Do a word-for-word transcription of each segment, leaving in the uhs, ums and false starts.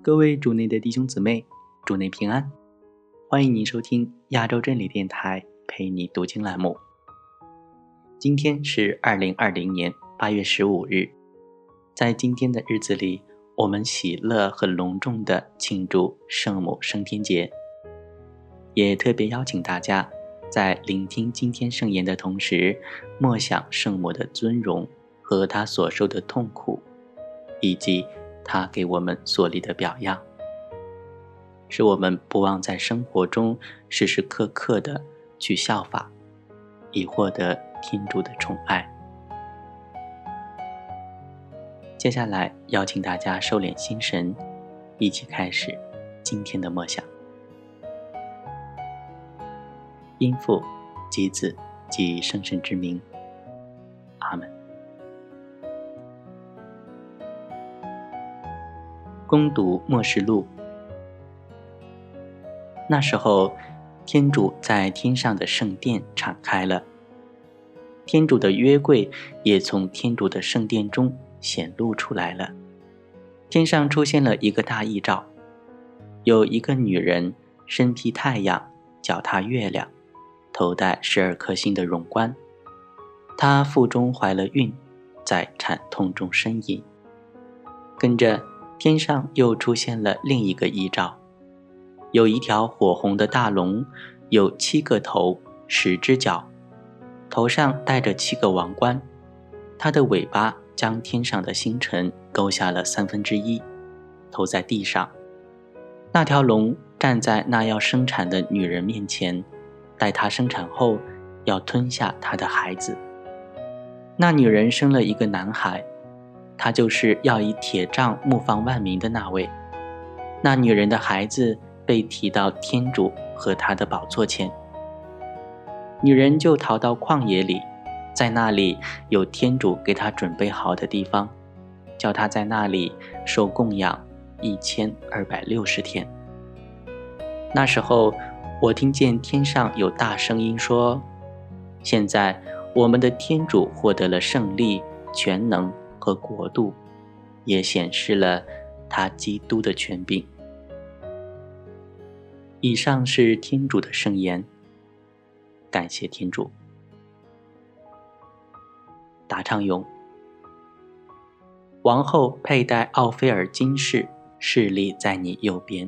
各位主内的弟兄姊妹，主内平安，欢迎您收听亚洲真理电台陪你读经栏目。今天是二零二零年八月十五日，在今天的日子里，我们喜乐和隆重地庆祝圣母升天节，也特别邀请大家在聆听今天圣言的同时，默想圣母的尊荣和她所受的痛苦，以及她给我们所立的表扬，使我们不忘在生活中时时刻刻地去效法，以获得天主的宠爱。接下来邀请大家收敛心神，一起开始今天的默想。因父及子及圣神之名，阿们。恭读默示录。那时候，天主在天上的圣殿敞开了，天主的约柜也从天主的圣殿中显露出来了。天上出现了一个大异兆，有一个女人身披太阳，脚踏月亮，头戴十二颗星的荣冠。她腹中怀了孕，在产痛中呻吟。跟着天上又出现了另一个异兆，有一条火红的大龙，有七个头，十只脚，头上戴着七个王冠，它的尾巴将天上的星辰勾下了三分之一，投在地上。那条龙站在那要生产的女人面前，待她生产后要吞下她的孩子。那女人生了一个男孩，他就是要以铁杖牧放万民的那位。那女人的孩子被提到天主和他的宝座前，女人就逃到旷野里，在那里有天主给她准备好的地方，叫她在那里受供养一千二百六十天。那时候，我听见天上有大声音说：现在我们的天主获得了胜利、全能和国度，也显示了他基督的权柄。以上是天主的圣言，感谢天主。答唱咏：王后佩戴奥菲尔金饰，侍立在你右边。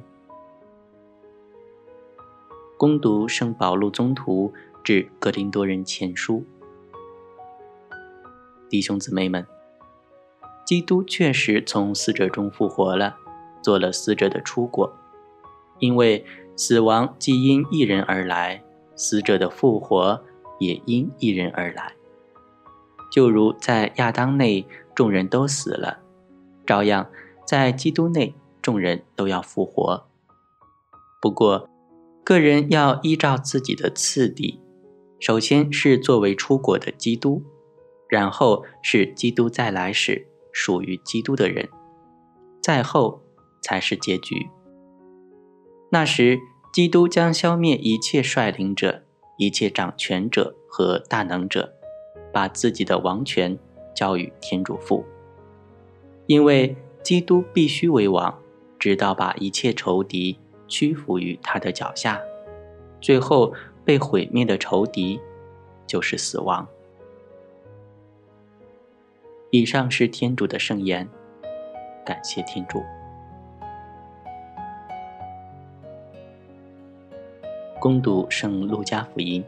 恭读圣保禄宗徒致哥林多人前书。弟兄姊妹们，基督确实从死者中复活了，做了死者的出果。因为死亡既因一人而来，死者的复活也因一人而来。就如在亚当内众人都死了，照样在基督内众人都要复活。不过个人要依照自己的次第，首先是作为出果的基督，然后是基督再来时属于基督的人，再后才是结局。那时，基督将消灭一切率领者、一切掌权者和大能者，把自己的王权交与天主父。因为基督必须为王，直到把一切仇敌屈服于他的脚下，最后被毁灭的仇敌就是死亡。以上是天主的圣言，感谢天主。恭读圣路加福音。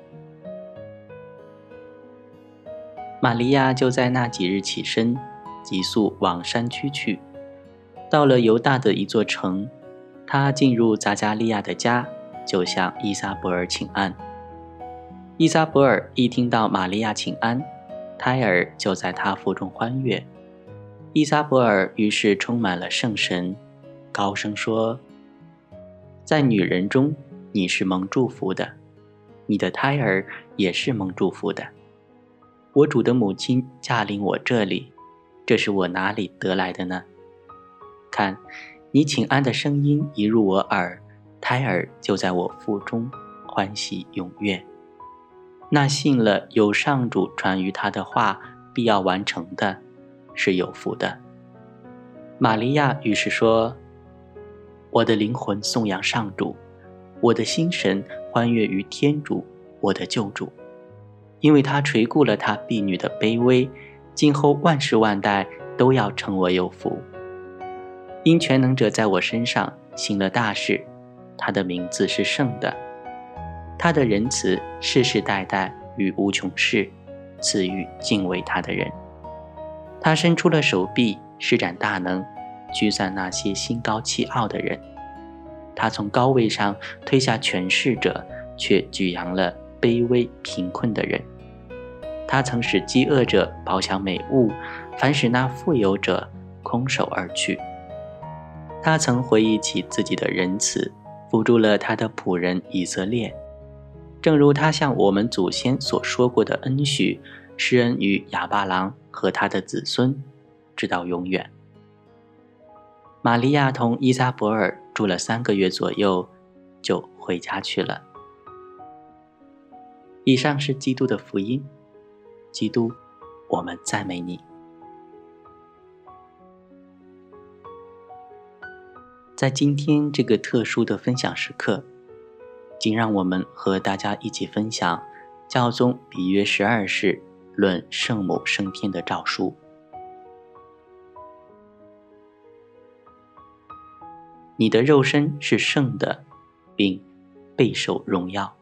玛利亚就在那几日起身，急速往山区去。到了犹大的一座城，她进入匝加利亚的家，就向依撒伯尔请安。依撒伯尔一听到玛利亚请安，胎儿就在她腹中欢悦。依撒伯尔于是充满了圣神，高声说：在女人中你是蒙祝福的，你的胎儿也是蒙祝福的。我主的母亲驾临我这里，这是我哪里得来的呢？看，你请安的声音一入我耳，胎儿就在我腹中欢喜踊跃。那信了有上主传于他的话必要完成的，是有福的。玛利亚于是说： 我的灵魂颂扬上主，我的心神欢悦于天主，我的救主，因为他垂顾了他婢女的卑微，今后万世万代都要称我有福。因全能者在我身上行了大事，他的名字是圣的，他的仁慈世世代代与无穷世，赐予敬畏他的人。他伸出了手臂，施展大能，驱散那些心高气傲的人。他从高位上推下权势者，却举扬了卑微贫困的人。他曾使饥饿者饱享美物，反使那富有者空手而去。他曾回忆起自己的仁慈，扶助了他的仆人以色列，正如他向我们祖先所说过的恩许，施恩于亚巴郎和他的子孙，直到永远。玛利亚同伊撒伯尔住了三个月左右，就回家去了。以上是基督的福音。基督，我们赞美你。在今天这个特殊的分享时刻，请让我们和大家一起分享教宗比约十二世论圣母升天的诏书。你的肉身是圣的，并备受荣耀。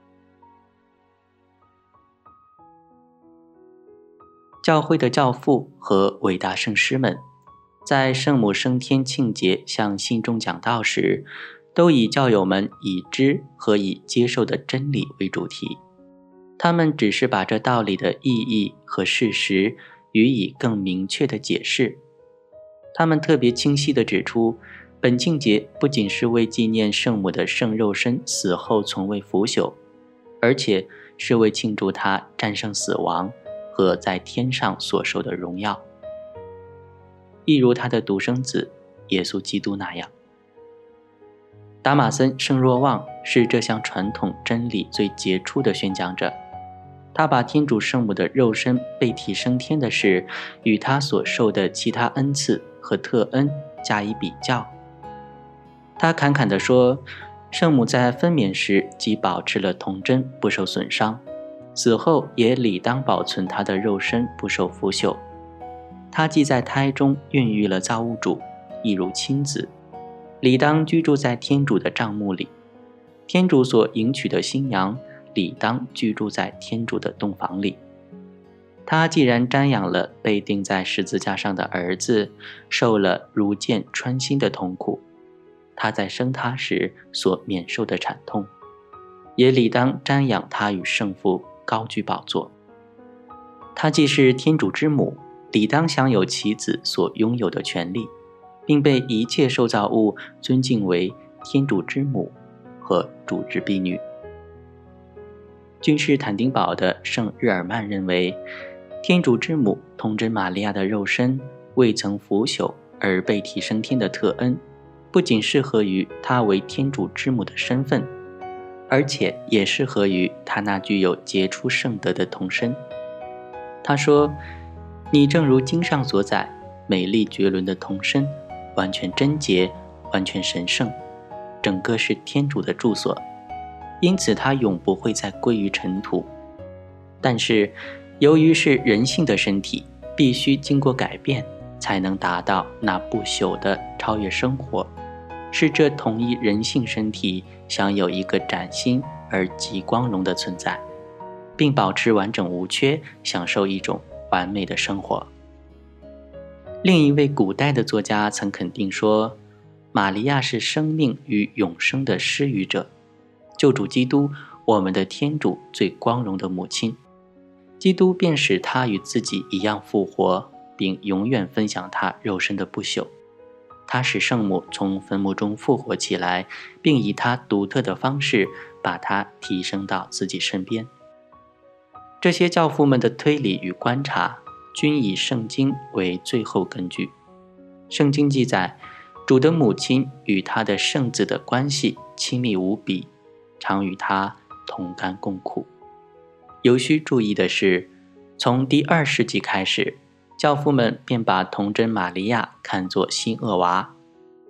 教会的教父和伟大圣师们在圣母升天庆节向信众讲道时，都以教友们已知和已接受的真理为主题。他们只是把这道理的意义和事实予以更明确的解释。他们特别清晰地指出，本庆节不仅是为纪念圣母的圣肉身死后从未腐朽，而且是为庆祝她战胜死亡和在天上所受的荣耀，一如他的独生子耶稣基督那样。达马森圣若望是这项传统真理最杰出的宣讲者，他把天主圣母的肉身被提升天的事与他所受的其他恩赐和特恩加以比较。他侃侃地说，圣母在分娩时即保持了童真不受损伤，死后也理当保存她的肉身不受腐朽。她既在胎中孕育了造物主，亦如亲子，理当居住在天主的帐幕里。天主所迎娶的新娘，理当居住在天主的洞房里。她既然瞻仰了被钉在十字架上的儿子，受了如剑穿心的痛苦，她在生他时所免受的惨痛，也理当瞻仰他与圣父高居宝座。她既是天主之母，理当享有其子所拥有的权利，并被一切受造物尊敬为天主之母和主之婢女。君士坦丁堡的圣日耳曼认为，天主之母童贞玛利亚的肉身未曾腐朽而被提升天的特恩，不仅适合于她为天主之母的身份，而且也适合于她那具有杰出圣德的童身。他说，你正如经上所载，美丽绝伦的童身，完全贞洁，完全神圣，整个是天主的住所，因此它永不会再归于尘土。但是由于是人性的身体，必须经过改变，才能达到那不朽的超越生活，是这同一人性身体享有一个崭新而极光荣的存在，并保持完整无缺，享受一种完美的生活。另一位古代的作家曾肯定说，玛利亚是生命与永生的施予者，救主基督，我们的天主最光荣的母亲。基督便使她与自己一样复活，并永远分享她肉身的不朽。他使圣母从坟墓中复活起来，并以他独特的方式把她提升到自己身边。这些教父们的推理与观察均以圣经为最后根据。圣经记载，主的母亲与他的圣子的关系亲密无比，常与他同甘共苦。有需注意的是，从第二世纪开始，教父们便把童贞玛利亚看作新厄娃，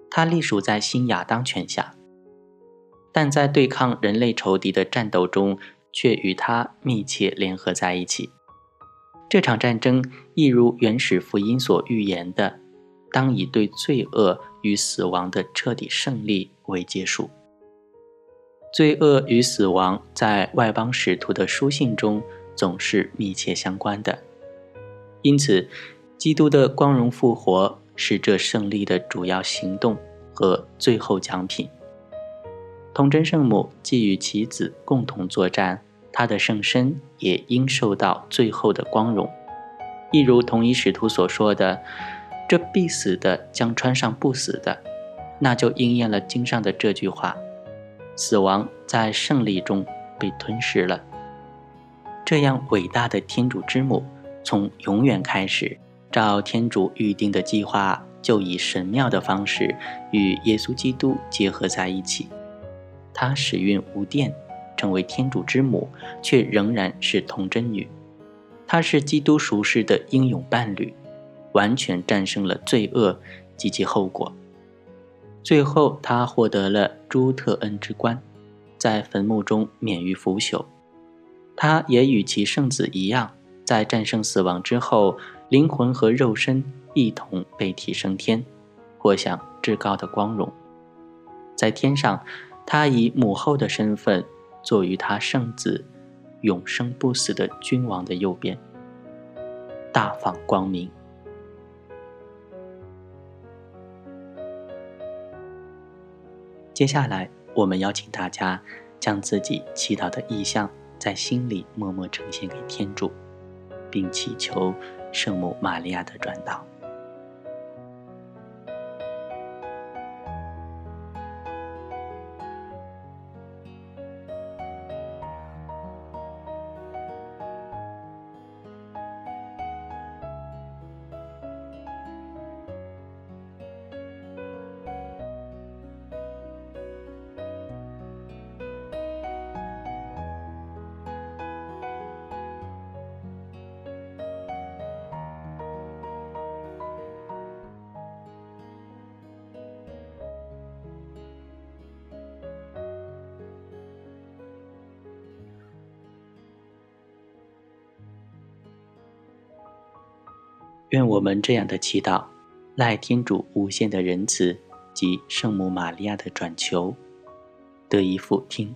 他隶属在新亚当权下，但在对抗人类仇敌的战斗中，却与他密切联合在一起。这场战争亦如原始福音所预言的，当以对罪恶与死亡的彻底胜利为结束。罪恶与死亡在外邦使徒的书信中总是密切相关的，因此基督的光荣复活是这胜利的主要行动和最后奖品。童真圣母既与其子共同作战，她的圣身也应受到最后的光荣。一如同一使徒所说的，这必死的将穿上不死的，那就应验了经上的这句话，死亡在胜利中被吞噬了。这样伟大的天主之母，从永远开始，照天主预定的计划，就以神妙的方式与耶稣基督结合在一起。她始孕无玷，成为天主之母，却仍然是童真女。她是基督属世的英勇伴侣，完全战胜了罪恶及其后果。最后她获得了朱特恩之冠，在坟墓中免于腐朽。她也与其圣子一样，在战胜死亡之后，灵魂和肉身一同被提升天，获享至高的光荣。在天上，她以母后的身份坐于她圣子永生不死的君王的右边，大放光明。接下来我们邀请大家将自己祈祷的意向在心里默默呈现给天主，并祈求圣母玛利亚的转导。愿我们这样的祈祷，赖天主无限的仁慈及圣母玛利亚的转求，得以俯听。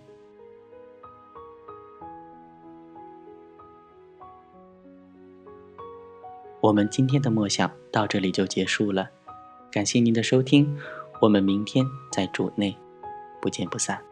我们今天的默想到这里就结束了，感谢您的收听，我们明天在主内不见不散。